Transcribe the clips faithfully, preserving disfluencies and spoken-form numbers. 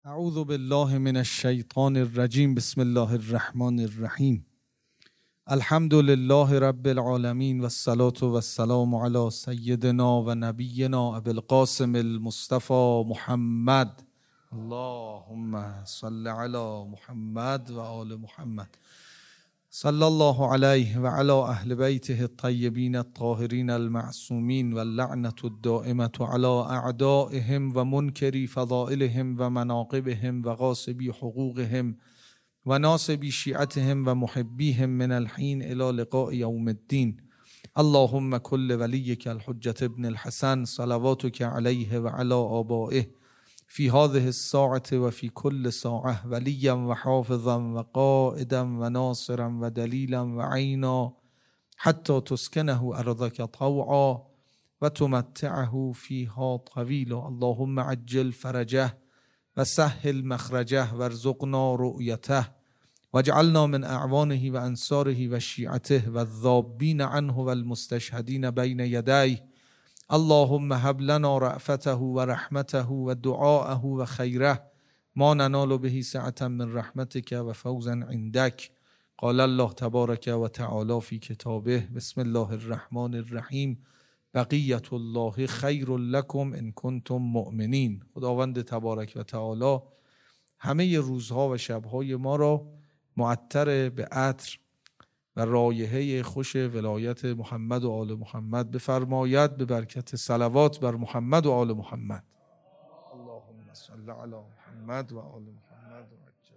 اعوذ بالله من الشیطان الرجیم. بسم الله الرحمن الرحیم. الحمد لله رب العالمین و الصلاة و السلام علی سیدنا و نبینا ابی القاسم المصطفى محمد. اللهم صل علی محمد و آل محمد. صلی الله علیه و علی اهل بیته الطیبین الطاهرین المعصومین و اللعنة الدائمة علی اعدائهم و منکری فضائلهم و مناقبهم و غاصبی حقوقهم و ناصبی شیعتهم و محبیهم من الحین الی لقاء یوم الدین. اللهم کل ولیک الحجة ابن الحسن صلواتک علیه و علی آبائه فی هذه الساعة و فی کل ساعة ولیا و حافظا و قائدا و ناصرا و دلیلا و عینا حتی تسکنه ارضک طوعا و تمتعه فیها طویلا. اللهم عجل فرجه و سهل مخرجه و ارزقنا رؤیته واجعلنا من اعوانه و انصاره و شیعته و الذابین عنه و المستشهدین بین یدیه. اللهم هب لنا رأفته و رحمته و دعاءه و خیره ما ننال به سعة من رحمتك و فوزا عندك. قال الله تبارک و تعالی فی کتابه بسم الله الرحمن الرحیم بقیت الله خیر لکم ان کنتم مؤمنین. خداوند تبارک و تعالی همه روزها و شبهای ما را معطر به عطر و رایحه خوش ولایت محمد و آل محمد بفرماید به برکت صلوات بر محمد و آل محمد. اللهم صل علی محمد و آل محمد و عجل.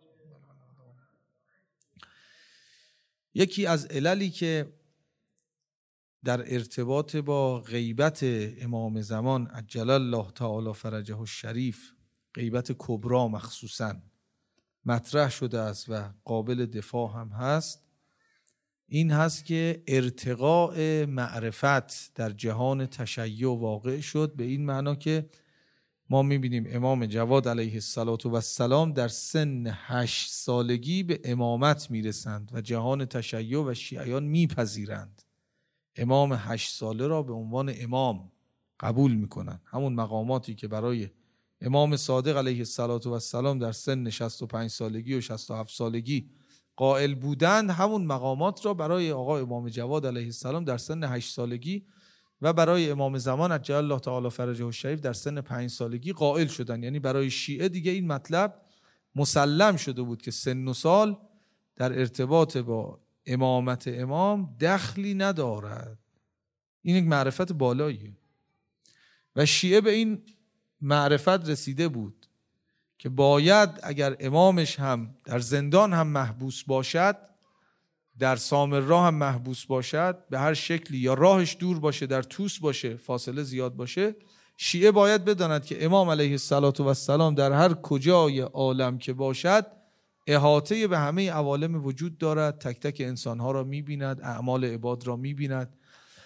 یکی از عللی که در ارتباط با غیبت امام زمان عجل الله تعالی فرجه الشریف، غیبت کبرا مخصوصا مطرح شده است و قابل دفاع هم هست، این هست که ارتقاء معرفت در جهان تشیع واقع شد، به این معنا که ما میبینیم امام جواد علیه السلام در سن هشت سالگی به امامت میرسند و جهان تشیع و شیعیان میپذیرند. امام هشت ساله را به عنوان امام قبول میکنند. همون مقاماتی که برای امام صادق علیه السلام در سن شصت و پنج سالگی و شصت و هفت سالگی قائل بودند، همون مقامات را برای آقا امام جواد علیه السلام در سن هشت سالگی و برای امام زمان عجل الله تعالی فرجه الشریف در سن پنج سالگی قائل شدند. یعنی برای شیعه دیگه این مطلب مسلم شده بود که سن و سال در ارتباط با امامت امام دخلی ندارد. این یک معرفت بالاییه و شیعه به این معرفت رسیده بود که باید اگر امامش هم در زندان هم محبوس باشد، در سامرا هم محبوس باشد، به هر شکلی، یا راهش دور باشه، در توس باشه، فاصله زیاد باشه، شیعه باید بداند که امام علیه السلام در هر کجای عالم که باشد احاطه به همه عوالم وجود دارد، تک تک انسانها را می‌بیند، اعمال عباد را می‌بیند،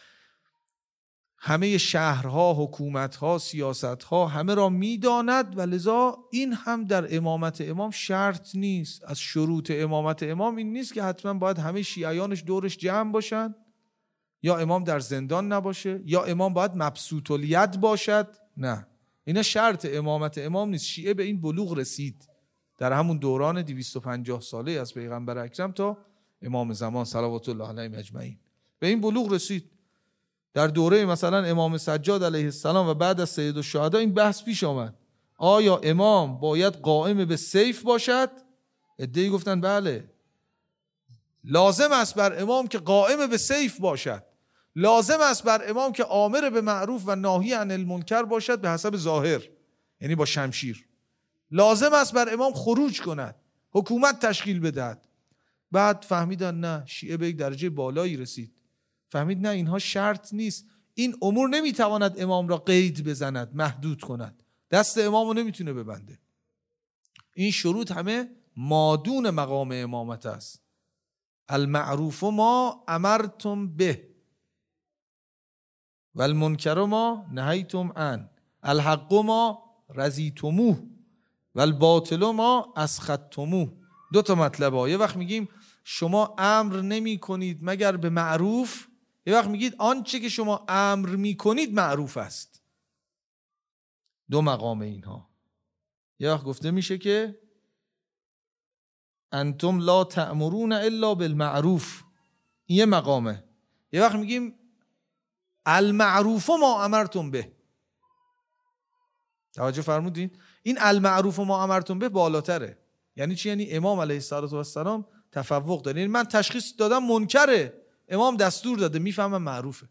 همه شهرها، حکومتها، سیاستها همه را میداند و لذا این هم در امامت امام شرط نیست. از شروط امامت امام این نیست که حتما باید همه شیعیانش دورش جمع باشن، یا امام در زندان نباشه، یا امام باید مبسوط الید باشد. نه، اینا شرط امامت امام نیست. شیعه به این بلوغ رسید در همون دوران دویست و پنجاه ساله از پیغمبر اکرم تا امام زمان صلوات الله علیهم اجمعین به این بلوغ رسید. در دوره مثلا امام سجاد علیه السلام و بعد از سید الشهدا این بحث پیش آمد، آیا امام باید قائم به سیف باشد؟ عده‌ای گفتن بله، لازم است بر امام که قائم به سیف باشد، لازم است بر امام که آمر به معروف و ناهی عن المنکر باشد به حسب ظاهر، یعنی با شمشیر، لازم است بر امام خروج کند، حکومت تشکیل بدهد. بعد فهمیدن نه، شیعه به یک درجه بالایی رسید، فهمید نه، اینها شرط نیست، این امور نمیتواند امام را قید بزند، محدود کند، دست امام رو نمیتونه ببنده. این شروط همه مادون مقام امامت است. المعروف ما امرتم به و المنکر ما نهیتم عن، الحق ما رضیتموه و الباطل ما اسخطتموه. دو تا مطلب ها. یه وقت میگیم شما امر نمی کنید مگر به معروف، یه وقت میگید آنچه که شما امر میکنید معروف است. دو مقام اینها. یه وقت گفته میشه که انتم لا تأمرون الا بالمعروف، این یه مقامه. یه وقت میگیم المعروف ما امرتم به. توجه فرمودین؟ این المعروف ما امرتم به بالاتره. یعنی چی؟ یعنی امام علیه السلام تفوق داره. یعنی من تشخیص دادم منکره، امام دستور داده میفهمم معروفه.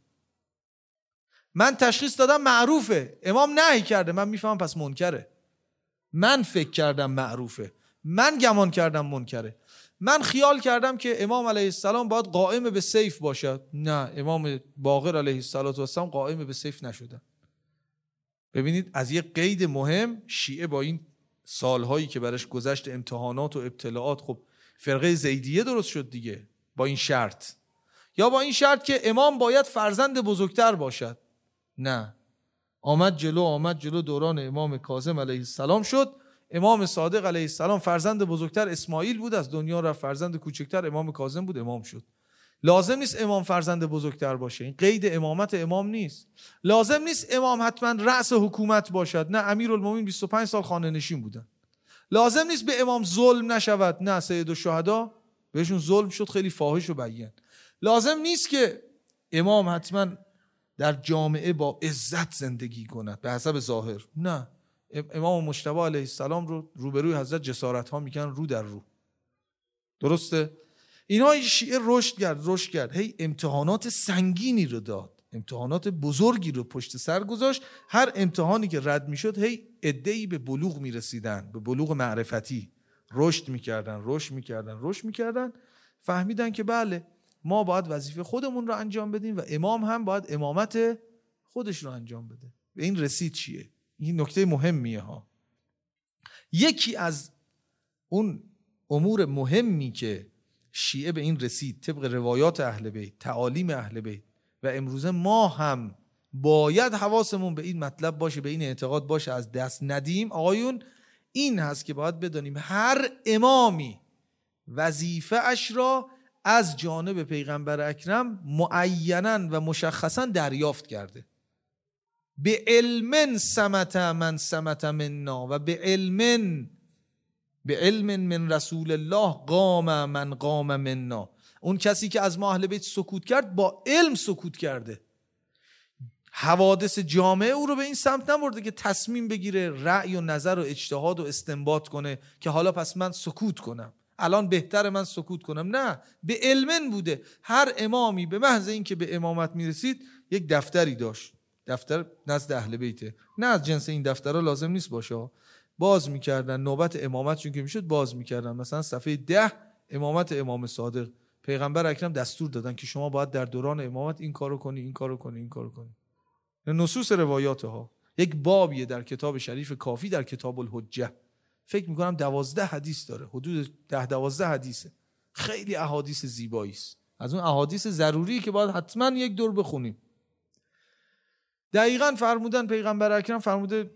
من تشخیص دادم معروفه، امام نهی کرده، من میفهمم پس منکره. من فکر کردم معروفه، من گمان کردم منکره. من خیال کردم که امام علیه السلام باید قائم به سیف باشد، نه، امام باقر علیه السلام قائم به سیف نشدن. ببینید از یه قید مهم، شیعه با این سالهایی که برش گذشت امتحانات و ابتلاعات، خب فرقه زیدیه درست شد دیگه با این شرط، یا با این شرط که امام باید فرزند بزرگتر باشد. نه، آمد جلو آمد جلو دوران امام کاظم علیه السلام شد. امام صادق علیه السلام فرزند بزرگتر اسماعیل بود، از دنیا رفت. فرزند کوچکتر امام کاظم بود، امام شد. لازم نیست امام فرزند بزرگتر باشه، این قید امامت امام نیست. لازم نیست امام حتما رأس حکومت باشد، نه، امیرالمومنین بیست و پنج سال خانه نشین بودن. لازم نیست به امام ظلم نشود، نه، سید الشهدا بهشون ظلم شد، خیلی فاحش و بیان. لازم نیست که امام حتما در جامعه با عزت زندگی کند به حسب ظاهر، نه. امام مجتبی علیه السلام رو روبروی حضرت جسارت ها میکنن رو در رو. درسته؟ اینها شیعه رشد کرد رشد کرد هی امتحانات سنگینی رو داد، امتحانات بزرگی رو پشت سر گذاشت. هر امتحانی که رد میشد هی عده‌ای به بلوغ میرسیدن، به بلوغ معرفتی رشد میکردن رشد میکردن رشد میکردن فهمیدن که بله، ما باید وظیفه خودمون رو انجام بدیم و امام هم باید امامت خودش رو انجام بده. به این رسید چیه؟ این نکته مهمیه ها. یکی از اون امور مهمی که شیعه به این رسید طبق روایات اهل بیت، تعالیم اهل بیت، و امروزه ما هم باید حواسمون به این مطلب باشه، به این اعتقاد باشه، از دست ندیم آقایون، این هست که باید بدانیم هر امامی وظیفه اش را از جانب پیغمبر اکرم معیناً و مشخصاً دریافت کرده. به علم سمت من سمت منا و به علم به علم من رسول الله قام من قام منا. اون کسی که از ما اهل بیت سکوت کرد با علم سکوت کرده. حوادث جامعه او رو به این سمت نبرده که تصمیم بگیره، رأی و نظر و اجتهاد و استنباط کنه که حالا پس من سکوت کنم، الان بهتر من سکوت کنم. نه، به علم بوده. هر امامی به محض این که به امامت میرسید یک دفتری داشت، دفتر نزد اهل بیته، نه از جنس این دفترها لازم نیست باشه، باز میکردن نوبت امامت چون که میشد باز میکردن. مثلا صفحه ده امامت امام صادق، پیغمبر اکرم دستور دادن که شما باید در دوران امامت این کارو کنی این کارو کنی این کارو کنی. نصوص روایات ها یک بابیه در کتاب شریف کافی، در کتاب الحجه، فکر میکنم دوازده حدیث داره، حدود ده دوازده حدیثه، خیلی احادیث زیبایی است، از اون احادیث ضروری که باید حتما یک دور بخونیم. دقیقاً فرمودن پیغمبر اکرم فرموده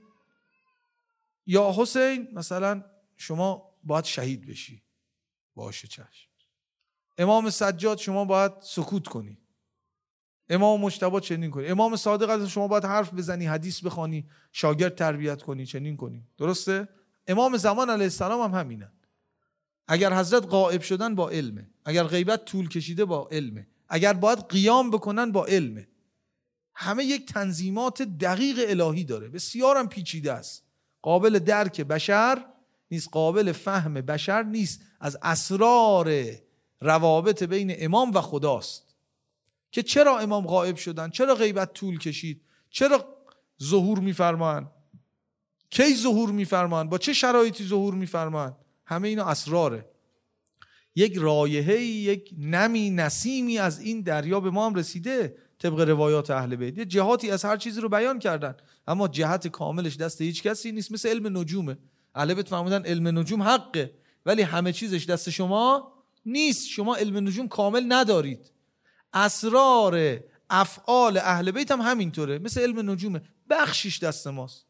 یا حسین مثلا شما باید شهید بشی، باشه چشم. امام سجاد شما باید سکوت کنی، امام مجتبی چنین کنی، امام صادق شما باید حرف بزنی، حدیث بخوانی، شاگرد تربیت کنی، چنین کنی. درسته؟ امام زمان علیه السلام هم همینن. اگر حضرت غائب شدن با علمه، اگر غیبت طول کشیده با علمه، اگر باید قیام بکنن با علمه. همه یک تنظیمات دقیق الهی داره، بسیارم پیچیده است، قابل درک بشر نیست، قابل فهم بشر نیست. از اسرار روابط بین امام و خداست که چرا امام غائب شدن، چرا غیبت طول کشید، چرا ظهور میفرمان، کی ظهور میفرمان، با چه شرایطی ظهور میفرمان. همه اینا اسراره. یک رایحه‌ای، یک نمی نسیمی از این دریا به ما هم رسیده طبق روایات اهل بیت. یه جهاتی از هر چیزی رو بیان کردن، اما جهت کاملش دست هیچ کسی نیست. مثل علم نجومه. اهل بیت فرمودن علم نجوم حقه، ولی همه چیزش دست شما نیست، شما علم نجوم کامل ندارید. اسرار افعال اهل بیت هم همینطوره، مثل علم نجومه، بخشش دست ماست.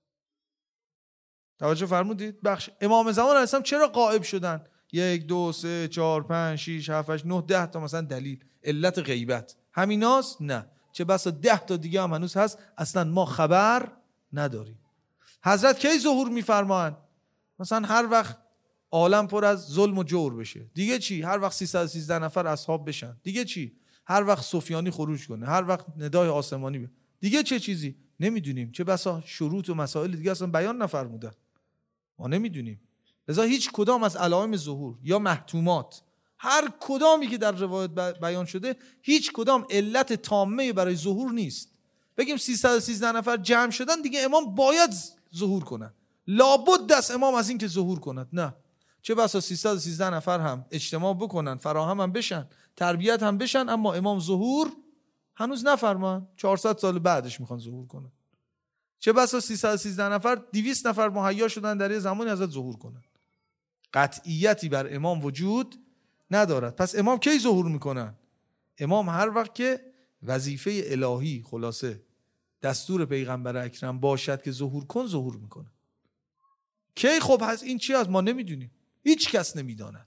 توجه فرمودید؟ بخش. امام زمان علیه السلام چرا غائب شدن؟ یک دو سه چهار پنج شیش هفت هشت نه ده تا مثلا دلیل، علت غیبت همیناست؟ نه، چه بسا ده تا دیگه هم هنوز هست اصلا ما خبر نداریم. حضرت کی ظهور میفرمان؟ مثلا هر وقت عالم پر از ظلم و جور بشه دیگه چی؟ هر وقت سیصد و سیزده نفر اصحاب بشن دیگه چی؟ هر وقت سفیانی خروج کنه، هر وقت ندای آسمانی به دیگه چه چیزی؟ نمیدونیم. چه بسا شروط و مسائل دیگه اصلا بیان نفرمودن، ما نمیدونیم. لذا هیچ کدام از علائم ظهور یا محتومات هر کدامی که در روایت بیان شده هیچ کدام علت تامه برای ظهور نیست. بگیم سیصد و سیزده نفر جمع شدن دیگه امام باید ظهور کنن، لابد دست امام از این که ظهور کند. نه، چه بسا سیصد و سیزده نفر هم اجتماع بکنن، فراهم هم بشن، تربیت هم بشن، اما امام ظهور هنوز نفرمان، چهارصد سال بعدش میخوان ظهور کنن. چه بسا سیصد و سیزده نفر دویست نفر مهیا شدن در یه زمانی ازت ظهور کنن. قطعیتی بر امام وجود ندارد. پس امام کی ظهور میکنن؟ امام هر وقت که وظیفه الهی، خلاصه دستور پیغمبر اکرم باشد که ظهور کن، ظهور میکنه. کی؟ خب هست این چی هست؟ ما نمیدونیم، هیچ کس نمیداند،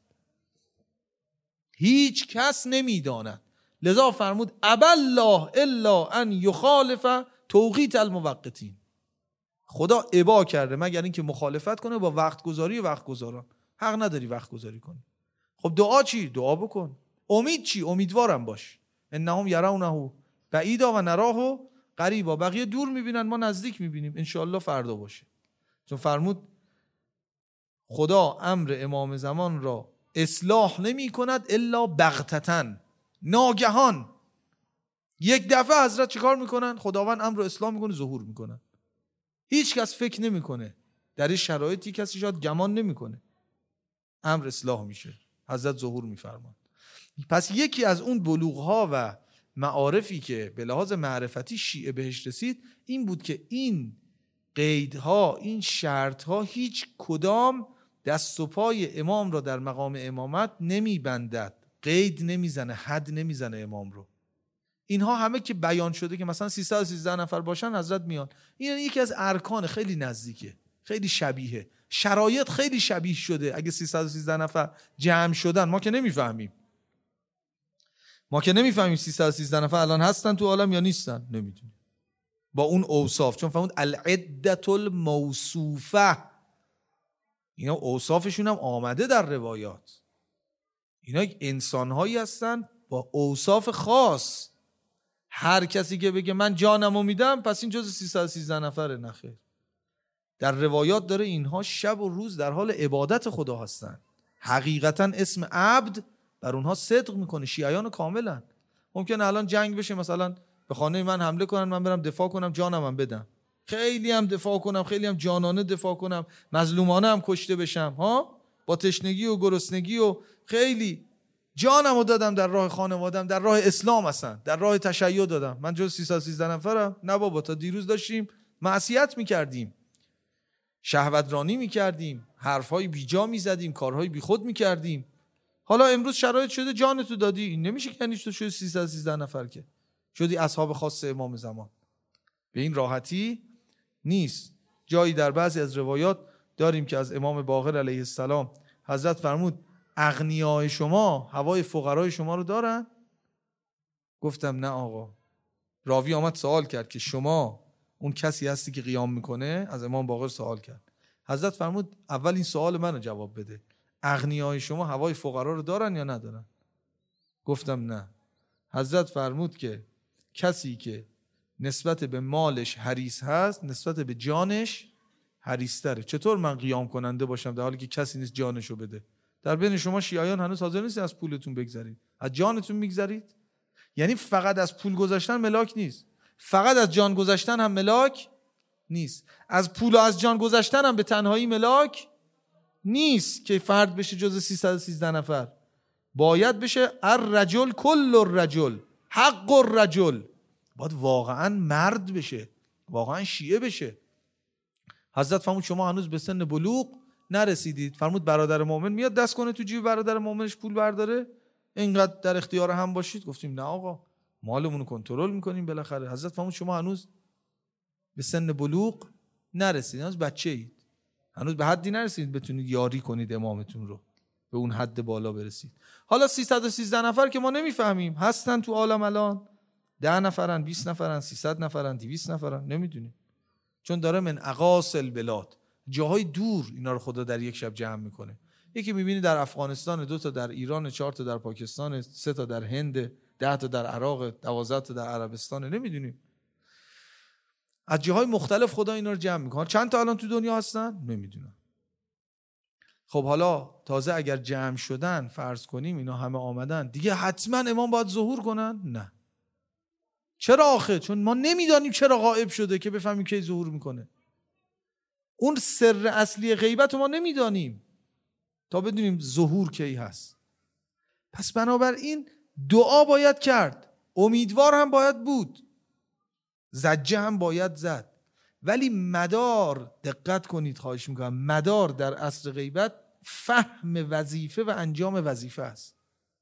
هیچ کس نمیداند. لذا فرمود ابا الله الا ان یخالف توقیت الموقتین. خدا ابا کرده مگر اینکه مخالفت کنه با وقت گذاری وقت گذاران. حق نداری وقت گذاری کنی. خب دعا چی؟ دعا بکن. امید چی؟ امیدوارم باش. انهم یرونه بعیدا و نراه قریبا. بقیه دور میبینن، ما نزدیک میبینیم، انشاءالله فردا باشه. چون فرمود خدا امر امام زمان را اصلاح نمی کند الا بغتتن، ناگهان. یک دفعه حضرت چیکار میکنن؟ خداوند امر رو اصلاح میکنه، ظهور میکنن. هیچ کس فکر نمیکنه، در این شرایطی کسی شاید گمان نمیکنه، امر اصلاح میشه، حضرت ظهور میفرمان. پس یکی از اون بلوغها و معارفی که به لحاظ معرفتی شیعه بهش رسید این بود که این قیدها، این شرطها هیچ کدام دست و پای امام را در مقام امامت نمیبندد، قید نمیزنه، حد نمیزنه امام رو. اینها همه که بیان شده که مثلا سیصد و سیزده نفر باشن حضرت میان، این یکی از ارکان، خیلی نزدیکه، خیلی شبیه، شرایط خیلی شبیه شده. اگه سیصد و سیزده نفر جمع شدن ما که نمیفهمیم، ما که نمیفهمیم سیصد و سیزده نفر الان هستن تو عالم یا نیستن، نمیدونیم با اون اوصاف. چون فهمون العدة الموصوفه، اینا اوصافشون هم آمده در روایات. اینا انسانهایی هستن با اوصاف خاص. هر کسی که بگه من جانمو میدم پس این جز سیصد و سیزده نفره، نخیر. در روایات داره اینها شب و روز در حال عبادت خدا هستن. حقیقتا اسم عبد بر اونها صدق میکنه. شیعیان کاملا ممکنه الان جنگ بشه، مثلا به خانه من حمله کنن، من برم دفاع کنم، جانم هم بدم، خیلی هم دفاع کنم، خیلی هم جانانه دفاع کنم، مظلومانه هم کشته بشم، ها، با تشنگی و گرسنگی و خیلی جانمو دادم در راه خانوادم، در راه اسلام، هستن در راه تشیع دادم. من جز سیصد و سیزده نفرم؟ نه بابا، تا دیروز داشتیم معصیت میکردیم، شهوت رانی میکردیم، حرفهای بیجا میزدیم، کارهای بیخود میکردیم. حالا امروز شرایط شده جانتو دادی، این نمیشه که یعنی تو شدی سیصد و سیزده نفر که شدی اصحاب خاص امام زمان. به این راحتی نیست. جایی در بعضی از روایات داریم که از امام باقر علیه السلام حضرت فرمود اغنیای شما هوای فقرای شما رو دارن؟ گفتم نه آقا. راوی آمد سوال کرد که شما اون کسی هستی که قیام میکنه؟ از امام باقر سوال کرد. حضرت فرمود اول این سوال منو جواب بده، اغنیای شما هوای فقرا رو دارن یا ندارن؟ گفتم نه. حضرت فرمود که کسی که نسبت به مالش حریص هست نسبت به جانش حریص تره. چطور من قیام کننده باشم در حالی که کسی نیست جانشو بده؟ در بین شما شیعیان هنوز حاضر نیستید از پولتون بگذرید، از جانتون میگذرید. یعنی فقط از پول گذاشتن ملاک نیست، فقط از جان گذاشتن هم ملاک نیست، از پول و از جان گذاشتن هم به تنهایی ملاک نیست که فرد بشه جز سیصد و سیزده نفر. باید بشه الرجل کل الرجل حق الرجل، باید واقعا مرد بشه، واقعا شیعه بشه. حضرت فرمود شما هنوز به سن بلوغ نرسیدید. فرمود برادر مؤمن میاد دست کنه تو جیب برادر مؤمنش پول برداره، اینقدر در اختیار هم باشید؟ گفتیم نه آقا، مالمون رو کنترل میکنیم بالاخره. حضرت فرمود شما هنوز به سن بلوغ نرسیدید، هنوز بچه اید، هنوز به حدی نرسیدید بتونید یاری کنید امامتون رو، به اون حد بالا برسید. حالا سیصد و سیزده نفر که ما نمیفهمیم هستن تو عالم الان، ده نفرن، بیست نفرن، سیصد نفرن، دویست نفرن، نمیدونیم. چون داره من اقاصی البلاد، جاهای دور اینا رو خدا در یک شب جمع میکنه. یکی میبینی در افغانستان، دو تا در ایران، چهار تا در پاکستان، سه تا در هند، ده تا در عراق، دوازده تا در عربستان. نمیدونیم از جاهای مختلف خدا اینا رو جمع میکنه. چند تا الان تو دنیا هستن نمیدونم. خب حالا تازه اگر جمع شدن، فرض کنیم اینا همه آمدن، دیگه حتما امام باید ظهور کنن؟ نه. چرا آخه؟ چون ما نمیدانیم چرا غائب شده که بفهمیم کی ظهور میکنه. اون سر اصلی غیبت رو ما نمیدانیم تا بدونیم ظهور کی هست. پس بنابراین دعا باید کرد، امیدوار هم باید بود، زجه هم باید زد، ولی مدار، دقت کنید خواهش میکنم، مدار در عصر غیبت فهم وظیفه و انجام وظیفه است.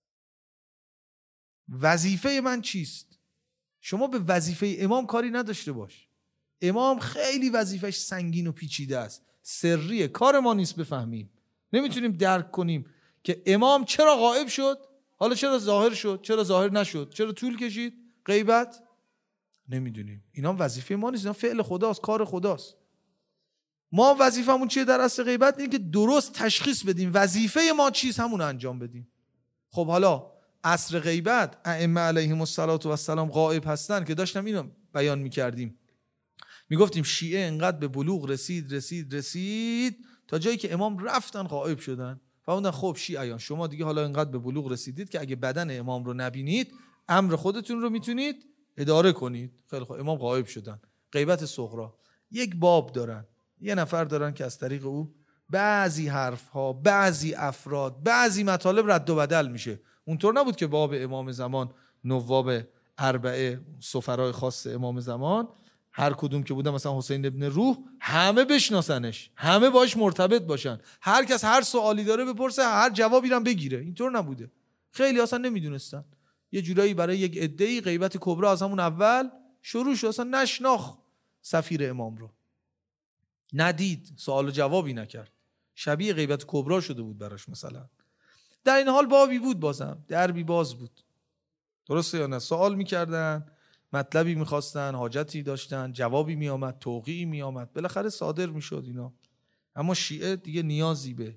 وظیفه من چیست؟ شما به وظیفه امام کاری نداشته باش. امام خیلی وظیفش سنگین و پیچیده است، سریه، کار ما نیست بفهمیم. نمیتونیم درک کنیم که امام چرا غائب شد، حالا چرا ظاهر شد، چرا ظاهر نشد، چرا طول کشید غیبت، نمیدونیم. اینا وظیفه ما نیست، اینا فعل خداست، کار خداست. ما وظیفمون چیه در عصر غیبت؟ اینه که درست تشخیص بدیم وظیفه ما چیست، همون رو انجام بدیم. خب حالا عصر غیبت ائمه علیهم السلام غائب هستن که داشتم اینو بیان میکردیم، میگفتیم شیعه انقدر به بلوغ رسید رسید رسید تا جایی که امام رفتن غائب شدن. فرمودن خب شیعیان شما دیگه حالا انقدر به بلوغ رسیدید که اگه بدن امام رو نبینید امر خودتون رو میتونید اداره کنید. خیلی خوب، امام غائب شدن. غیبت صغری یک باب دارن، یه نفر دارن که از طریق او بعضی حرف ها، بعضی افراد، بعضی مطالب رد و بدل میشه. اونطور نبود که باب امام زمان، نواب اربعه، سفرای خاص امام زمان، هر کدوم که بودن مثلا حسین ابن روح، همه بشناسنش، همه باش مرتبط باشن، هر کس هر سوالی داره بپرسه، هر جوابی رو بگیره. اینطور نبوده. خیلی اصلا نمیدونستن. یه جورایی برای یک عده‌ای غیبت کبرا از همون اول شروع شد. اصلا نشناخت سفیر امام رو، ندید، سوال و جوابی نکرد، شبیه غیبت کبرا شده بود براش. مثلا در این حال بابی بود، بازم دربی باز بود. درسته یا نه؟ سوال میکردن، مطلبی میخواستن، حاجتی داشتن، جوابی میامد، توقیعی میامد، بالاخره صادر میشد اینا. اما شیعه دیگه نیازی به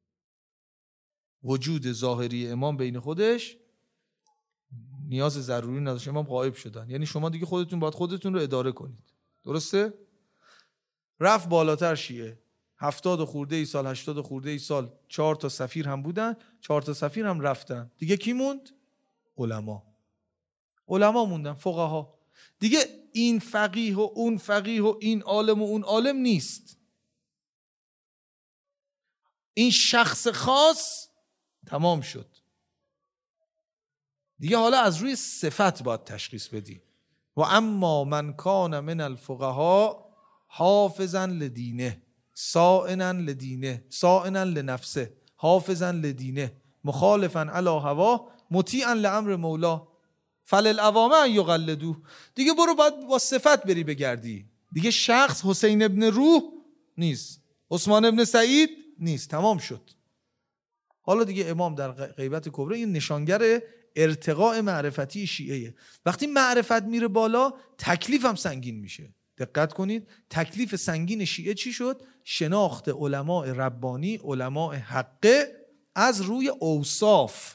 وجود ظاهری امام بین خودش نیاز ضروری نداشت. امام غائب شدن، یعنی شما دیگه خودتون باید خودتون رو اداره کنید. درسته؟ رفت بالاتر شیعه، هفتاد خورده ای سال، هشتاد خورده ای سال، چهار تا سفیر هم بودن، چهار تا سفیر هم رفتن. دیگه کی موند؟ علما. علما موندن، فقها. دیگه این فقیه و اون فقیه و این عالم و اون عالم نیست. این شخص خاص تمام شد. دیگه حالا از روی صفت باید تشخیص بدی. و اما من کان من الفقهاء حافظا لدینه، صائنا لدینه، صائنا لنفسه، حافظا لدینه، مخالفا علی هوا، مطیعا لامر مولا، فللعوامه ان یقلدو. دیگه برو باید با صفت بری بگردی. دیگه شخص حسین ابن روح نیست، عثمان ابن سعید نیست، تمام شد. حالا دیگه امام در غیبت کبرا این نشانگر ارتقاء معرفتی شیعه. وقتی معرفت میره بالا تکلیف هم سنگین میشه. دقت کنید، تکلیف سنگین شیعه چی شد؟ شناخت علماء ربانی، علماء حقه از روی اوصاف.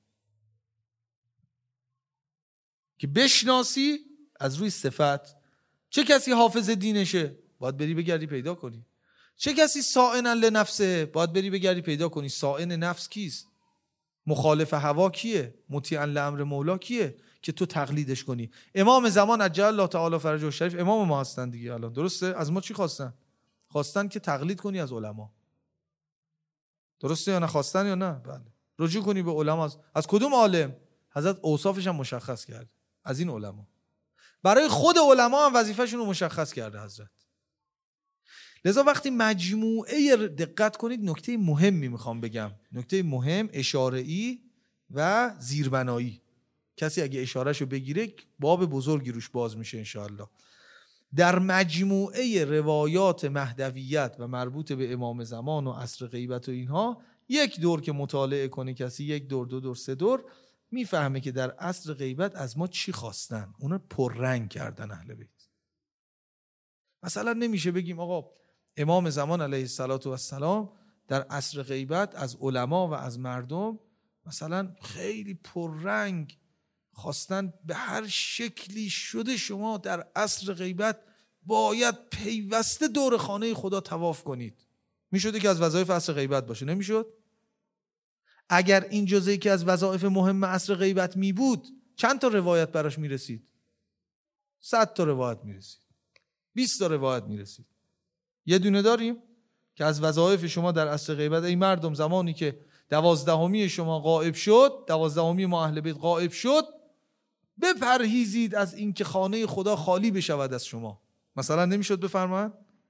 که بشناسی از روی صفت. چه کسی حافظ دینشه؟ باید بری بگردی پیدا کنی. چه کسی صائنا لنفسه؟ باید بری بگردی پیدا کنی. صائن نفس کیست؟ مخالف هوا کیه؟ مطیعا لامر مولا کیه که تو تقلیدش کنی؟ امام زمان عجل الله تعالی فرجه الشریف امام ما هستن دیگه. الان درسته؟ از ما چی خواستن؟ خواستن که تقلید کنی از علما. درسته یا نه؟ خواستن یا نه؟ بله. رجوع کنی به علما. از, از کدوم عالم؟ حضرت اوصافش هم مشخص کرد. از این علما. برای خود علما هم وظیفه‌شون رو مشخص کرده حضرت. لذا وقتی مجموعه، دقت کنید، نکته مهمی میخوام بگم، نکته مهم، اشاره‌ای و زیربنایی. کسی اگه اشارهشو بگیره باب بزرگی روش باز میشه انشاءالله. در مجموعه روایات مهدویت و مربوط به امام زمان و عصر غیبت و اینها، یک دور که مطالعه کنه کسی، یک دور، دو دور، سه دور، میفهمه که در عصر غیبت از ما چی خواستن. اونا پررنگ کردن اهل بیت. مثلا نمیشه بگیم آقا امام زمان علیه الصلاة و السلام در عصر غیبت از علما و از مردم مثلا خیلی پررنگ خواستن به هر شکلی شده شما در عصر غیبت باید پیوسته دور خانه خدا طواف کنید. میشده که از وظایف عصر غیبت باشه؟ نمیشد؟ اگر این جزئی که از وظایف مهم عصر غیبت می بود چند تا روایت براش میرسید؟ صد تا روایت میرسید، بیست تا روایت میرسید. یه دونه داریم که از وظایف شما در عصر غیبت ای مردم زمانی که دوازدهمی شما غائب شد، دوازدهمی ما اهل بیت غائب شد، بپرهیزید از اینکه خانه خدا خالی بشود از شما. مثلا نمیشد بفرمایید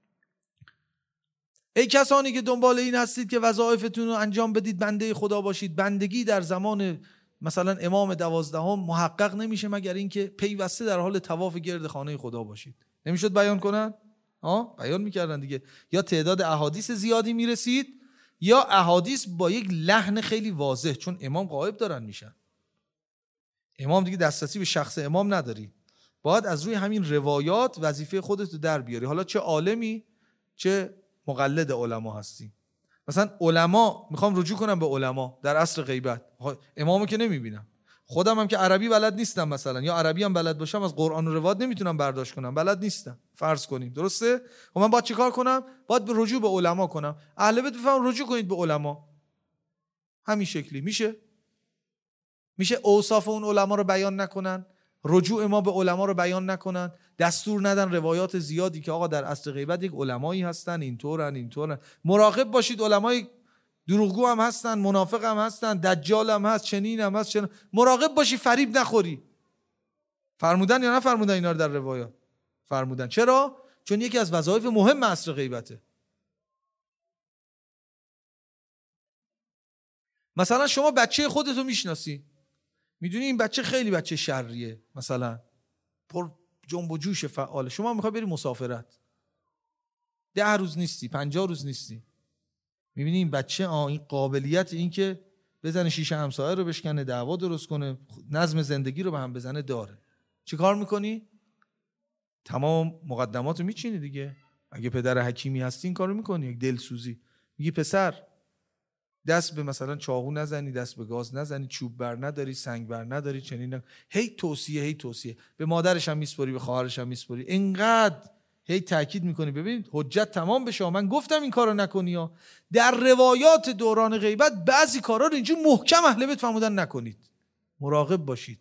ای کسانی که دنبال این هستید که وظایفتون رو انجام بدید بنده خدا باشید، بندگی در زمان مثلا امام دوازدهم محقق نمیشه مگر اینکه پیوسته در حال طواف گرد خانه خدا باشید. نمیشد بیان کنن؟ ها بیان میکردن دیگه. یا تعداد احادیث زیادی میرسید یا احادیث با یک لحن خیلی واضح، چون امام غایب دارن میشن، امام دیگه دسترسی به شخص امام نداری، باید از روی همین روایات وظیفه خودت رو در بیاری. حالا چه عالمی چه مقلد علما هستی. مثلا علما، میخوام رجوع کنم به علما در عصر غیبت، امامو که نمیبینم، خودم هم که عربی بلد نیستم، مثلا یا عربی هم بلد باشم از قرآن و روایت نمیتونم برداشت کنم، بلد نیستم فرض کنیم، درسته؟ خب من باید چیکار کنم؟ باید به رجوع به علما کنم. اهل بیت بفهمن رجوع کنید به علما. همین شکلی میشه؟ میشه اوصاف اون علما رو بیان نکنن، رجوع ما به علما رو بیان نکنن، دستور ندن روایات زیادی که آقا در عصر غیبت یک علمایی هستن اینطورن اینطورن. مراقب باشید، علمای دروغگو هم هستن، منافق هم هستن، دجال هم هست، چنین هم هست چنین. مراقب باشی فریب نخوری. فرمودن یا نه فرمودن اینا رو در روایات؟ فرمودن. چرا؟ چون یکی از وظایف مهم عصر غیبته. مثلا شما بچه خودتو میشناسی، میدونی این بچه خیلی بچه شریه، مثلا پر جنب و جوش فعاله، شما میخوای بری مسافرت، ده روز نیستی، پنجاه روز نیستی، میبینی این بچه آه این قابلیت این که بزنه شیشه همسایه رو بشکنه، دعوا درست کنه، نظم زندگی رو به هم بزنه داره. چی کار میکنی؟ تمام مقدمات رو میچینی دیگه. اگه پدر حکیمی هستی این کار رو میکنی، یک دلسوزی، میگی پسر دست به مثلا چاقو نزنی، دست به گاز نزنی، چوب بر نداری، سنگ بر نداری، چنین. هی توصیه هی توصیه، به مادرش هم میسپاری، به خواهرش هم میسپاری، اینقدر هی تاکید میکنی ببینید حجت تمام بشه، من گفتم این کارو نکنی. ها در روایات دوران غیبت بعضی کارا رو اینجوری محکم اهل بیت فرمودن نکنید. مراقب باشید،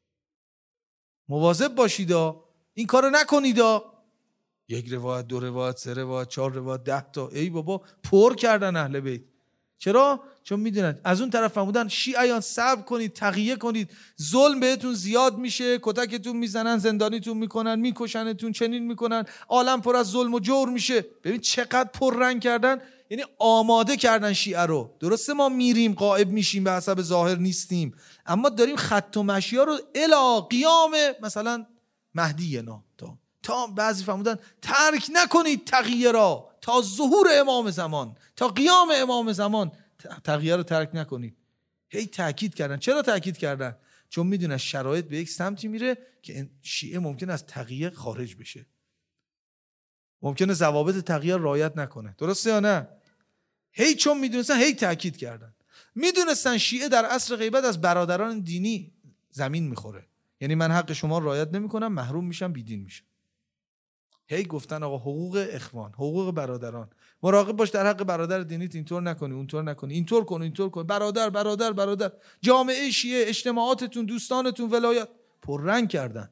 مواظب باشید، این کارو نکنید. یک روایت، دو روایت، سه روایت، چهار روایت، ده تا، ای بابا پر کردن اهل بیت. چرا؟ چون میدونن. از اون طرف فرمودن شیعیان صبر کنید، تقیه کنید، ظلم بهتون زیاد میشه، کتکتون میزنن، زندانیتون میکنن، میکشنتون، چنین میکنن، عالم پر از ظلم و جور میشه. ببین چقدر پر رنگ کردن، یعنی آماده کردن شیعه رو. درسته ما میریم غائب میشیم، به حسب ظاهر نیستیم، اما داریم خط و مشیا رو الی قیام مثلا مهدی نا تا تا بعضی فرمودن ترک نکنید تقیه را تا ظهور امام زمان، تا قیام امام زمان تغییر رو ترک نکنید. هی تاکید کردن. چرا تاکید کردن؟ چون میدونن شرایط به یک سمتی میره که شیعه ممکن است تغییر خارج بشه، ممکنه ضوابط تغییر رعایت نکنه. درسته یا نه؟ هی چون میدونستن هی تاکید کردن. میدونستن شیعه در عصر غیبت از برادران دینی زمین میخوره، یعنی من حق شما رعایت نمیکنم، محروم میشم، بیدین میشم. هی گفتن آقا حقوق اخوان، حقوق برادران، مراقب باش در حق برادر دینیت اینطور نکنی، اونطور نکنی، اینطور کن، اینطور کن، برادر برادر برادر. جامعه شیعه، اجتماعاتتون، دوستانتون، ولایت پررنگ کردن.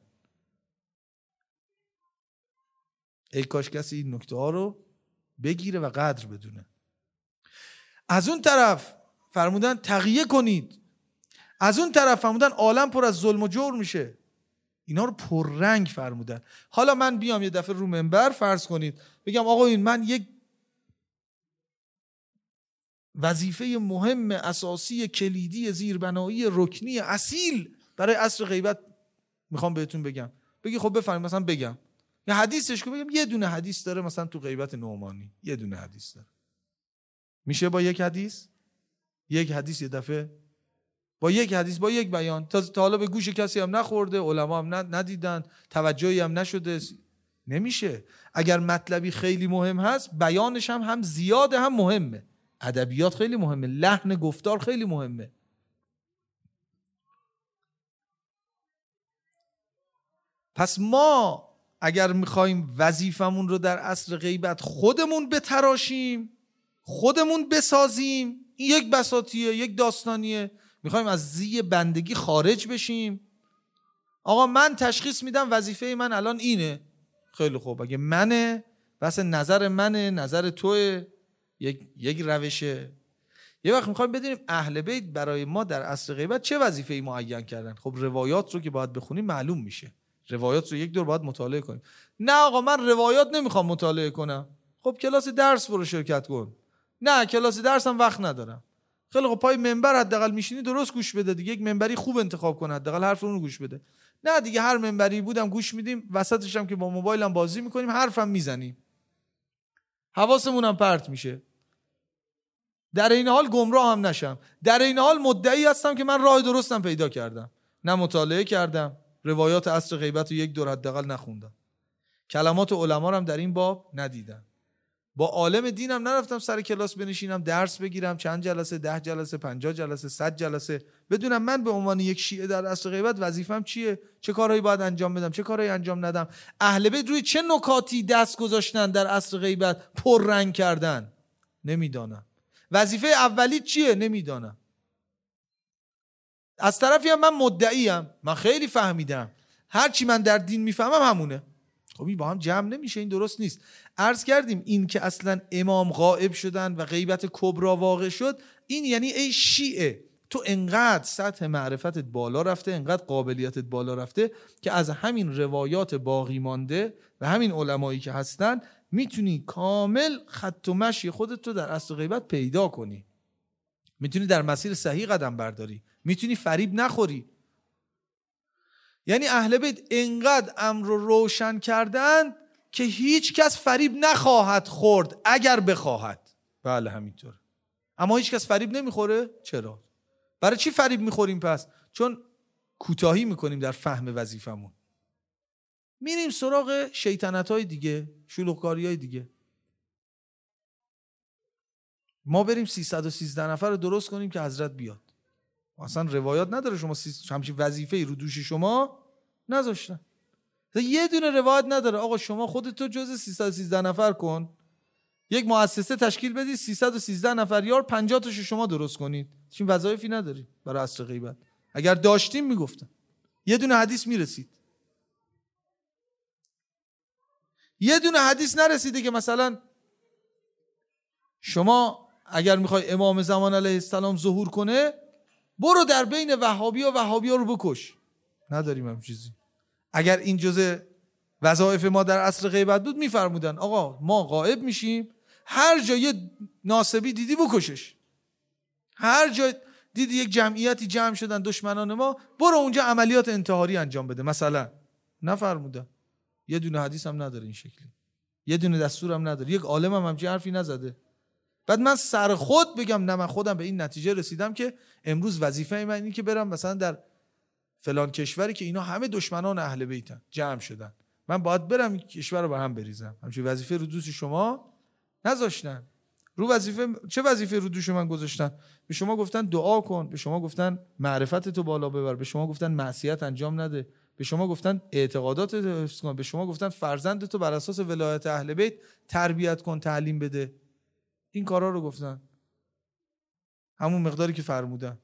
ای کاش کسی این نکته ها رو بگیره و قدر بدونه. از اون طرف فرمودن تقیه کنید، از اون طرف فرمودن عالم پر از ظلم و جور میشه. اینا رو پررنگ فرمودن. حالا من بیام یه دفعه رو منبر فرض کنید بگم آقا این من یک وظیفه مهم اساسی کلیدی زیربنایی رکنی اصیل برای عصر غیبت میخوام بهتون بگم، بگی خب بفرمایید مثلا بگم یه حدیثش که بگم یه دونه حدیث داره مثلا تو غیبت نعمانی، یه دونه حدیث داره. میشه با یک حدیث یک حدیث یه دفعه با یک حدیث با یک بیان تا حالا به گوش کسی هم نخورده، علما هم ندیدن، توجهی هم نشده، نمیشه. اگر مطلبی خیلی مهم هست بیانش هم هم زیاده هم مهمه. ادبیات خیلی مهمه، لحن گفتار خیلی مهمه. پس ما اگر میخوایم وظیفمون رو در عصر غیبت خودمون بتراشیم، خودمون بسازیم، این یک بساطیه، یک داستانیه. میخوایم از زی بندگی خارج بشیم. آقا من تشخیص میدم وظیفه من الان اینه. خیلی خوب، اگه منه، بس نظر منه، نظر توه، یک یک روشه. یه وقت میخوایم بدونیم اهل بیت برای ما در عصر غیبت چه وظیفه‌ای معین کردن. خب روایات رو که باید بخونیم معلوم میشه. روایات رو یک دور باید مطالعه کنیم. نه آقا من روایات نمیخوام مطالعه کنم. خب کلاس درس برو شرکت کن. نه کلاس درس هم وقت ندارم. خیلی خب پای منبر حداقل میشینی درست گوش بده دیگه. یک منبری خوب انتخاب کن، حداقل حرف اون رو گوش بده. نه دیگه هر منبری بودم گوش میدیم، وسطش هم که با موبایلم بازی میکنیم، حرفم میزنیم، حواسمون هم پرت میشه. در این حال گمراه هم نشم، در این حال مدعی هستم که من راه درستم پیدا کردم. نه مطالعه کردم، روایات عصر غیبت رو یک دور حداقل نخوندم، کلمات علما رو هم در این باب ندیدم، با عالم دینم نرفتم سر کلاس بنشینم درس بگیرم چند جلسه، ده جلسه، پنجاه جلسه، صد جلسه، بدونم من به عنوان یک شیعه در عصر غیبت وظیفم چیه، چه کارهایی باید انجام بدم، چه کارهایی انجام ندم. اهل بیت روی چه نکاتی دست گذاشتن در عصر غیبت پر رنگ کردن نمیدانم. وظیفه اولی چیه نمیدانم. از طرفی هم من مدعیم، من خیلی فهمیدم، هر چی من در دین میفهمم همونه. خب این با هم جمع نمیشه، این درست نیست. عرض کردیم این که اصلا امام غائب شدن و غیبت کبرا واقع شد، این یعنی ای شیعه تو انقدر سطح معرفتت بالا رفته، انقدر قابلیتت بالا رفته که از همین روایات باقی مانده و همین علمایی که هستن میتونی کامل خط و مشی خودت رو در عصر غیبت پیدا کنی، میتونی در مسیر صحیح قدم برداری، میتونی فریب نخوری. یعنی اهل بیت انقدر امر رو روشن کردن که هیچ کس فریب نخواهد خورد اگر بخواهد. بله همینطور. اما هیچ کس فریب نمیخوره. چرا؟ برای چی فریب میخوریم پس؟ چون کوتاهی میکنیم در فهم وظیفمون، میریم سراغ شیطنت‌های دیگه، شلوغکاری‌های دیگه. ما بریم سیصد و سیزده نفر رو درست کنیم که حضرت بیاد. اصلا روایات نداره شما همچین وظیفه‌ای رو دوش شما نذاشتن. یه دونه روایت نداره آقا شما خودتو جز سیصد و سیزده نفر کن، یک مؤسسه تشکیل بدید، سیصد و سیزده نفر یار پنجاه تاشو شما درست کنید. چین وظایفی نداری برای عصر غیبت؟ اگر داشتیم میگفتن یه دونه حدیث میرسید. یه دونه حدیث نرسیده که مثلا شما اگر میخوای امام زمان علیه السلام ظهور کنه برو در بین وهابی و وهابی ها رو بکش. نداریم هم چیزی. اگر این جزء وظایف ما در عصر غیبت بود میفرمودن آقا ما غائب میشیم، هر جای ناسبی دیدی بکشش، هر جای دیدی یک جمعیتی جمع شدن دشمنان ما برو اونجا عملیات انتحاری انجام بده مثلا. نفرمودن. یه دونه حدیث هم نداره این شکلی، یه دونه دستور هم نداره، یک عالم هم همچین حرفی نزده. بعد من سر خود بگم نه من خودم به این نتیجه رسیدم که امروز وظیفه من اینه که برم مثلا در فلان کشوری که اینا همه دشمنان اهل بیتن جمع شدن، من باید برم کشور رو به هم بریزم. همچین وظیفه رو دوش شما نذاشتن. رو وظیفه چه وظیفه رو دوش من گذاشتن؟ به شما گفتن دعا کن، به شما گفتن معرفت تو بالا ببر، به شما گفتن معصیت انجام نده، به شما گفتن اعتقادات تو حفظ کن، به شما گفتن فرزند تو بر اساس ولایت اهل بیت تربیت کن، تعلیم بده. این کارا رو گفتن همون مقداری که فرمودن.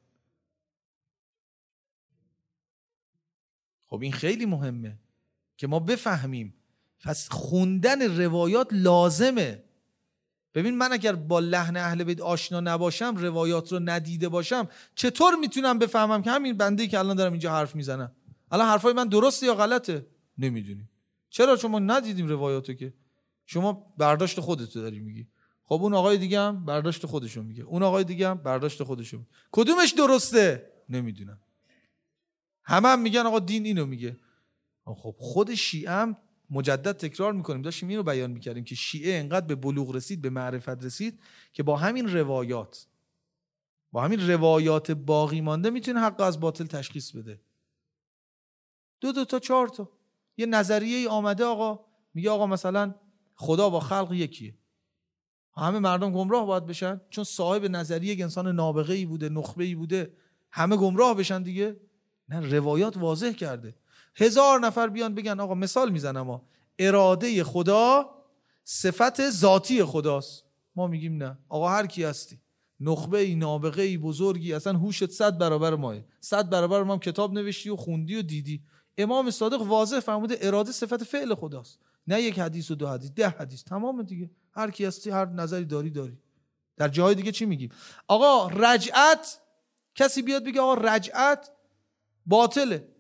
خب این خیلی مهمه که ما بفهمیم. پس خوندن روایات لازمه. ببین من اگر با لحن اهل بیت آشنا نباشم، روایات رو ندیده باشم، چطور میتونم بفهمم که همین بنده‌ای که الان دارم اینجا حرف میزنم الان حرفای من درسته یا غلطه؟ نمیدونیم. چرا؟ چون ما ندیدیم روایاتو. که شما برداشت خودتو داری میگی. خب اون آقای دیگه هم برداشت خودشو میگه، اون آقای دیگه هم برداشت خودشو میگه. کدومش درسته؟ نمیدونم. همه هم میگن آقا دین اینو میگه. خب خود شیعه هم مجدد تکرار میکنیم، داشتیم اینو بیان میکردیم که شیعه انقدر به بلوغ رسید، به معرفت رسید که با همین روایات با همین روایات باقی مانده میتونه حق از باطل تشخیص بده. دو دو تا چهار تا یه نظریه ای آمده آقا میگه آقا مثلا خدا با خلق یکیه، همه مردم گمراه باید بشن چون صاحب نظریه یک انسان نابغه‌ای بوده، نخبه‌ای بوده، همه گمراه بشن دیگه؟ نه، روایات واضح کرده. هزار نفر بیان بگن آقا مثال میزنم ها، اراده خدا صفت ذاتی خداست، ما میگیم نه آقا هر کی هستی، نخبه‌ای، نابغه‌ای، بزرگی، اصلا هوشت صد برابر ماه، صد برابر ما هم کتاب نوشتی و خوندی و دیدی. امام صادق واضح فرموده اراده صفت فعل خداست، نه یک حدیث و دو حدیث، ده حدیث، تمام دیگه. هر کی هستی، هر نظری داری داری. در جای دیگه چی میگیم؟ آقا رجعت، کسی بیاد بگه آقا رجعت باطله،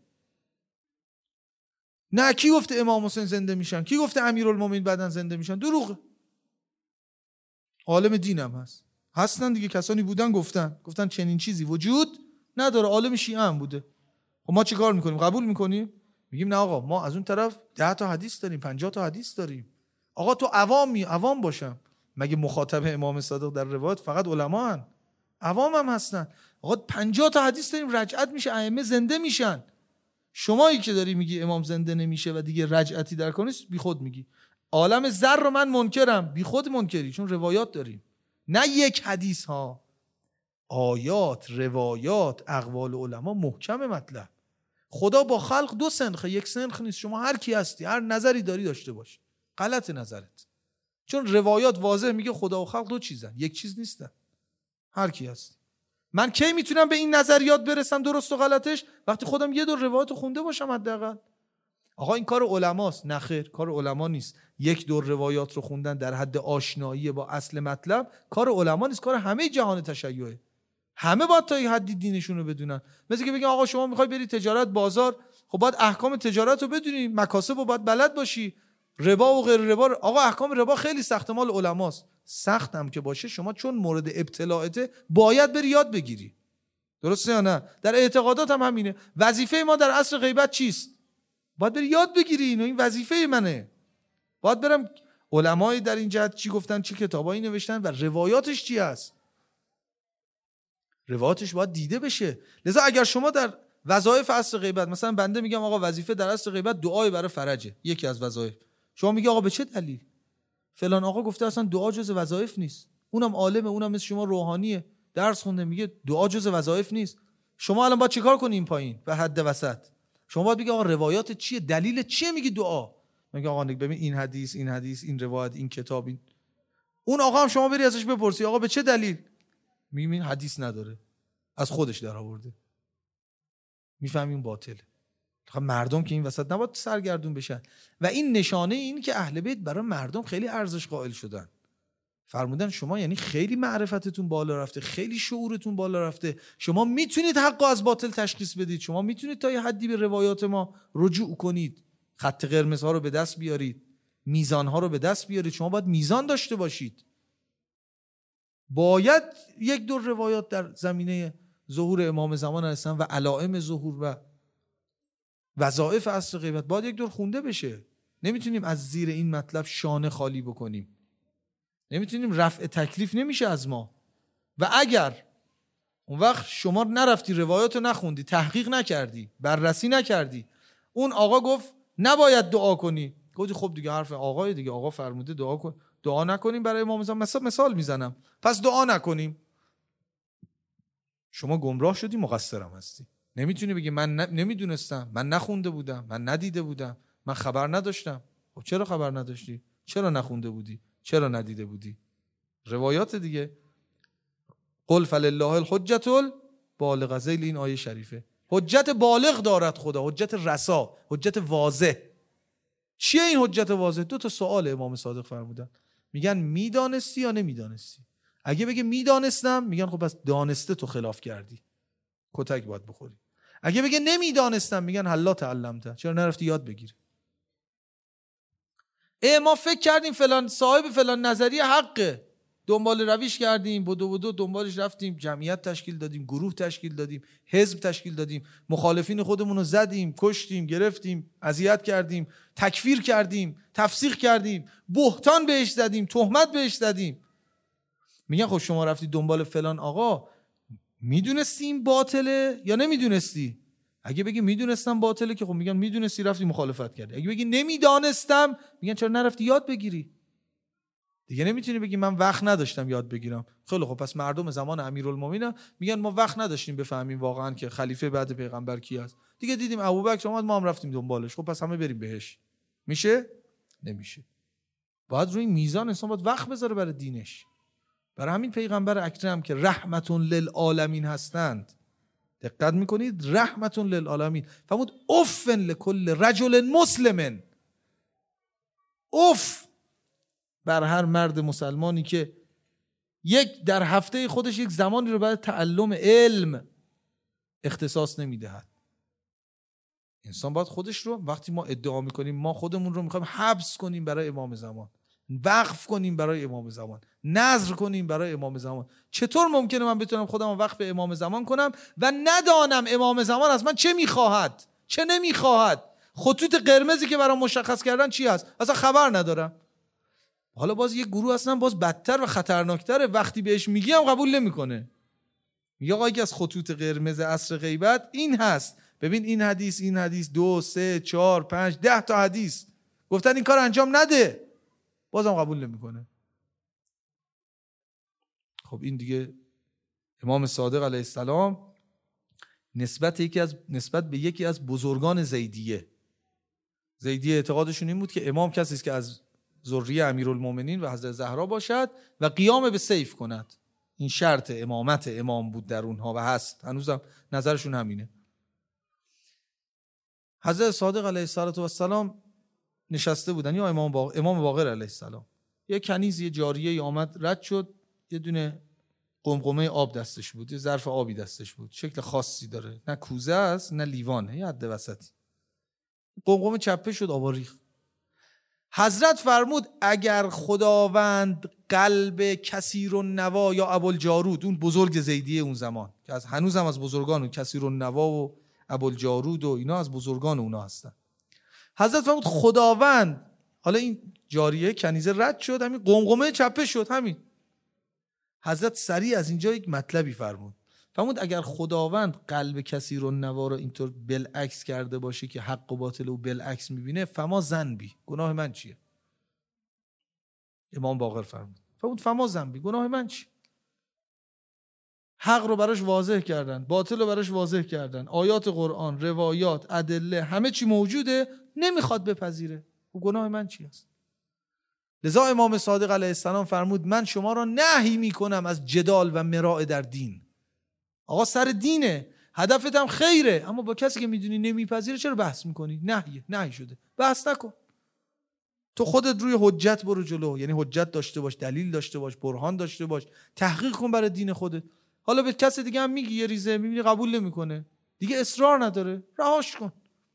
نه، کی گفته امام حسین زنده میشن؟ کی گفته امیرالمومنین بعدن زنده میشن؟ دروغه. عالم دینم هست، هستن دیگه، کسانی بودن گفتن گفتن چنین چیزی وجود نداره. عالم شیعه هم بوده. خب ما چی کار میکنیم؟ قبول میکنیم؟ میگیم نه آقا ما از اون طرف ده تا حدیث داریم، پنجاه تا حدیث داریم. آقا تو عوامی، عوام باشم. مگه مخاطب امام صادق در روایت فقط علما هن؟ عوام هم هستن. آقا پنجاه تا حدیث داریم رجعت میشه، ائمه زنده میشن. شمایی که داری میگی امام زنده نمیشه و دیگه رجعتی در کنیست، بی خود میگی. عالم زر رو من منکرم، بی خود منکری، چون روایات داریم، نه یک حدیث ها، آیات، روایات، اقوال علما محکم مطلب. خدا با خلق دو سنخه، یک سنخ نیست. شما هر کی هستی، هر نظری داری داشته باش، غلط نظرت، چون روایات واضح میگه خدا و خلق دو چیزن، یک چیز نیستن. هر کی هستی. من کی میتونم به این نظریات برسم درست و غلطش؟ وقتی خودم یه دور روایت خونده باشم حداقل. آقا این کار علماست. نه خیر، کار علما نیست. یک دور روایات رو خوندن در حد آشنایی با اصل مطلب کار علما نیست، کار همه جهان تشیعه. همه باید تا یه حدی دینشون رو بدونن. مثل که بگن آقا شما میخوای بری تجارت بازار، خب باید احکام تجارت رو بدونی، مکاسب رو باید بلد باشی، ربا و غیر ربا. آقا احکام ربا خیلی سخت، مال علماست. سخت هم که باشه، شما چون مورد ابتلاعته باید بری یاد بگیری. درسته یا نه؟ در اعتقادات هم همینه. وظیفه ما در عصر غیبت چیست؟ باید بری یاد بگیری اینو، این وظیفه منه. باید برم علمای در این جهت چی گفتن، چه کتابایی نوشتن و روایاتش چی هست. روایاتش باید دیده بشه. لذا اگر شما در وظایف عصر غیبت، مثلا بنده میگم آقا وظیفه در عصر غیبت دعای برای فرجه، یکی از وظایف، شما میگی آقا به چه دلیل؟ فلان آقا گفته اصلا دعا جز وظایف نیست. اونم عالمه، اونم مثل شما روحانیه، درس خونده، میگه دعا جز وظایف نیست. شما الان باید چیکار کنی این پایین و حد وسط؟ شما باید بگی آقا روایات چیه، دلیل چیه میگی دعا؟ میگه آقا ببین این حدیث، این حدیث، این روایت، این کتاب، این. اون آقا هم شما بری ازش بپرسی آقا به چه دلیل؟ میگه این حدیث نداره، از خودش در آورده. میفهمیم باطله. مردم که این وسط نباید سرگردون بشن و این نشانه این که اهل بیت برای مردم خیلی ارزش قائل شدن. فرمودن شما یعنی خیلی معرفتتون بالا رفته، خیلی شعورتون بالا رفته، شما میتونید حق از باطل تشخیص بدید، شما میتونید تا یه حدی به روایات ما رجوع کنید، خط قرمز ها رو به دست بیارید، میزان ها رو به دست بیارید. شما باید میزان داشته باشید. باید یک دور روایات در زمینه ظهور امام زمان هستن و علائم ظهور و وظایف عصر غیبت باید یک دور خونده بشه. نمیتونیم از زیر این مطلب شانه خالی بکنیم، نمیتونیم، رفع تکلیف نمیشه از ما. و اگر اون وقت شما نرفتی روایات رو نخوندی، تحقیق نکردی، بررسی نکردی، اون آقا گفت نباید دعا کنی، گفتی خب دیگه حرف آقای دیگه، آقا فرموده دعا کن، دعا نکنیم برای امام زمان، مثلا مثال میزنم، پس دعا نکنیم. شما گمراه شدی، مقصرم هستی. نمیتونی بگی من نمیدونستم، من نخونده بودم، من ندیده بودم، من خبر نداشتم. خب چرا خبر نداشتی؟ چرا نخونده بودی؟ چرا ندیده بودی؟ روایات دیگه. قل فلله الحجة البالغة، ذیل این آیه شریفه. حجت بالغ دارد خدا، حجت رسا، حجت واضح. چیه این حجت واضح؟ دو تا سوال امام صادق فرمودن. میگن میدانستی یا نمیدانستی؟ اگه بگه میدانستم، میگن خب پس دانسته تو خلاف کردی، کتک باید بخوری. اگه بگه نمیدانستم، میگن حلا تعلمته، چرا نرفتی یاد بگیری؟ ای ما فکر کردیم فلان صاحب فلان نظریه حقه، دنبال رویش کردیم، بدو بدو دنبالش رفتیم، جمعیت تشکیل دادیم، گروه تشکیل دادیم، حزب تشکیل دادیم، مخالفین خودمون رو زدیم، کشتیم، گرفتیم، اذیت کردیم، تکفیر کردیم، تفسیق کردیم، بهتان بهش زدیم، تهمت بهش زدیم. میگن خب شما رفتی دنبال فلان آقا، میدونستی این باطله یا نمیدونستی؟ اگه بگی میدونستم باطله که خب میگن میدونستی رفتی مخالفت کردی. اگه بگی نمیدانستم میگن چرا نرفتی یاد بگیری. دیگه نمیتونی بگی من وقت نداشتم یاد بگیرم. خیلی خب پس مردم زمان امیرالمومنین میگن ما وقت نداشتیم بفهمیم واقعا که خلیفه بعد پیغمبر کی است. دیگه دیدیم ابوبکر اومد ما هم رفتیم دنبالش. خب پس همه بریم بهش. میشه؟ نمیشه. باید روی میزان انسان باید وقت بذاره برای دینش. برای همین پیغمبر اکرم که رحمتون للعالمین هستند، دقت میکنید رحمتون للعالمین، فرمود افن لکل رجل مسلم، اف بر هر مرد مسلمانی که یک در هفته خودش یک زمانی رو برای تعلم علم اختصاص نمیدهد. انسان باید خودش رو وقتی ما ادعا میکنیم ما خودمون رو میخوایم حبس کنیم برای امام زمان، وقف کنیم برای امام زمان، نذر کنیم برای امام زمان، چطور ممکنه من بتونم خودم وقف امام زمان کنم و ندانم امام زمان از من چه میخواهد چه نمیخواهد، خطوط قرمزی که برام مشخص کردن چی هست اصلا خبر ندارم. حالا باز یک گروه هستن باز بدتر و خطرناکتره، وقتی بهش میگیم قبول نمیکنه. میگه آقا یکی از خطوط قرمز عصر غیبت این هست، ببین این حدیث این حدیث دو سه چهار پنج ده تا حدیث گفتن این کار انجام نده، بازم قبول نمیکنه. خب این دیگه امام صادق علیه السلام نسبت یکی از نسبت به یکی از بزرگان زیدیه زیدیه اعتقادشون این بود که امام کسی است که از ذریه امیرالمومنین و حضرت زهرا باشد و قیام به سیف کند. این شرط امامت امام بود در اونها و هست، هنوزم نظرشون همینه. حضرت صادق علیه السلام نشسته بودن یا امام باقر امام باقر علیه السلام، یه کنیز یه جاریه آمد رد شد، یه دونه قمقمه آب دستش بود، یه ظرف آبی دستش بود، شکل خاصی داره، نه کوزه است نه لیوانه، یه حد وسطی. قمقمه چپه شد آب ریخت. حضرت فرمود اگر خداوند قلب کثیرالنوا یا ابوالجارود، اون بزرگ زیدیه اون زمان که از هنوزم از بزرگان اون کثیرالنوا و ابوالجارود و اینا از بزرگان اونا هستن. حضرت فرمود خداوند، حالا این جاریه کنیزه رد شد، همین قمقمه چپه شد، همین. حضرت سریع از اینجا یک مطلبی فرمود، فرمود اگر خداوند قلب کثیرالنوا رو اینطور بالعکس کرده باشه که حق و باطل و بالعکس میبینه، فما ذنبی، گناه من چیه؟ امام باقر فرمود فرمود فما ذنبی، گناه من چیه؟ حق رو براش واضح کردن، باطل رو براش واضح کردن، آیات قرآن، روایات، ادله، همه چی موجوده، نمیخواد بپذیره، و گناه من چی است؟ لذا امام صادق علیه السلام فرمود من شما را نهی میکنم از جدال و مراء در دین. آقا سر دینه، هدفت هم خیره، اما با کسی که میدونی نمیپذیره چرا بحث میکنی؟ نهیه، نهی شده، بحث نکن. تو خودت روی حجت برو جلو، یعنی حجت داشته باش، دلیل داشته باش، برهان داشته باش، تحقیق کن برای دین خودت. حالا به کسی دیگه هم میگی یه ریزه، میبینی قبول نمیکنه، دیگه اصرار نداره، رهاش کن.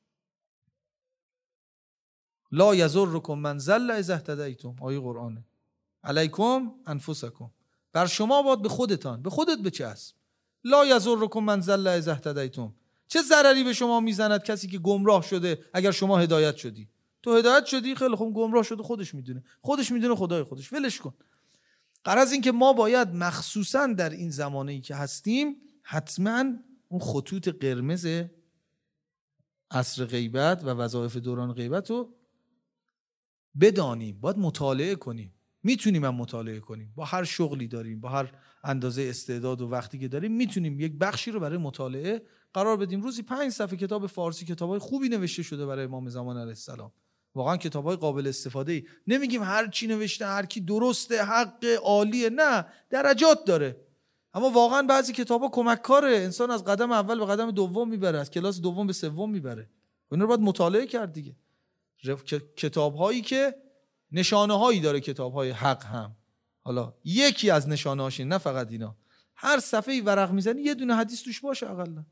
لا یضرکم من ضل اذا اهتدیتم، آیه قرآنه. علیکم انفسکم، بر شما باید به خودتان، به خودت بچسب. لا یضرکم من ضل اذا اهتدیتم، چه ضرری به شما میزند کسی که گمراه شده اگر شما هدایت شدی؟ تو هدایت شدی، خیلی خوب، گمراه شده خودش میدونه، خودش میدونه خدای خودش، ولش کن. غرض این که ما باید مخصوصا در این زمانه‌ای که هستیم حتما اون خطوط قرمز عصر غیبت و وظایف دوران غیبت رو بدانیم، باید مطالعه کنیم. میتونیم هم مطالعه کنیم، با هر شغلی داریم، با هر اندازه استعداد و وقتی که داریم میتونیم یک بخشی رو برای مطالعه قرار بدیم. روزی پنج صفحه کتاب فارسی، کتابای خوبی نوشته شده برای امام زمان علیه السلام، واقعا کتابای قابل استفاده. نمیگیم هر چی نوشته هر کی درسته، حق، عالیه، نه، درجات داره. اما واقعا بعضی کتابا کمککاره، انسان از قدم اول به قدم دوم میبره، از کلاس دوم به سوم میبره. اینا رو باید مطالعه کرد دیگه. کتاب‌هایی که نشانه‌هایی داره، کتاب‌های حق هم، حالا یکی از نشانه‌هاش، نه فقط اینا، هر صفحه‌ای ورق میزنی یه دونه حدیث توش باشه حداقل.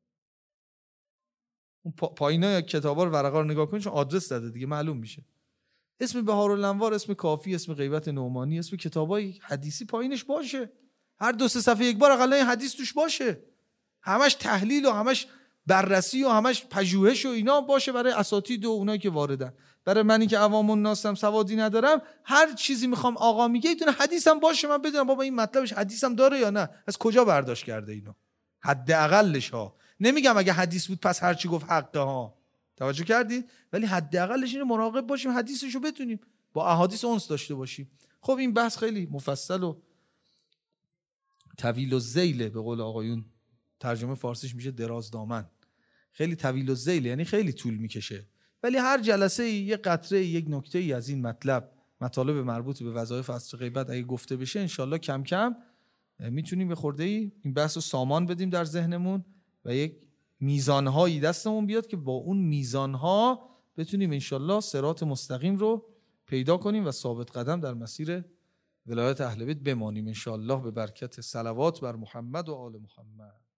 اون پا پایینای کتابا رو ورقا رو نگاه کنید، چون آدرس داده دیگه، معلوم میشه. اسم بهارالانوار، اسم کافی، اسم غیبت نعمانی، اسم کتابای حدیثی پایینش باشه. هر دو سه صفحه یک بار حداقل این حدیث توش باشه. همش تحلیل و همش بررسی و همش پژوهش و اینا باشه برای اساتید و اونایی که واردن. برای منی که عوام الناسم، سوادی ندارم، هر چیزی میخوام آقا میگه یه حدیثم باشه، من بدونم بابا این مطلبش حدیثم داره یا نه، از کجا برداشت کرده اینو، حداقلش ها. نمیگم اگه حدیث بود پس هر چی گفت حقه ها، توجه کردید؟ ولی حداقلش اینه مراقب باشیم حدیثشو بتونیم با احادیث انس داشته باشیم. خب این بحث خیلی مفصل و طویل الذیل، به قول آقایون ترجمه فارسیش میشه دراز دامن، خیلی طویل الذیل یعنی خیلی طول میکشه، ولی هر جلسه یه قطره یک نکته ای از این مطلب، مطالب مربوط به وظایف عصر غیبت اگه گفته بشه انشالله کم کم میتونیم به خورده ای این بحث رو سامان بدیم در ذهنمون و یک میزانهایی دستمون بیاد که با اون میزانها بتونیم انشالله صراط مستقیم رو پیدا کنیم و ثابت قدم در مسیر ولایت اهل بیت بمانیم انشالله به برکت صلوات بر محمد و آل محمد.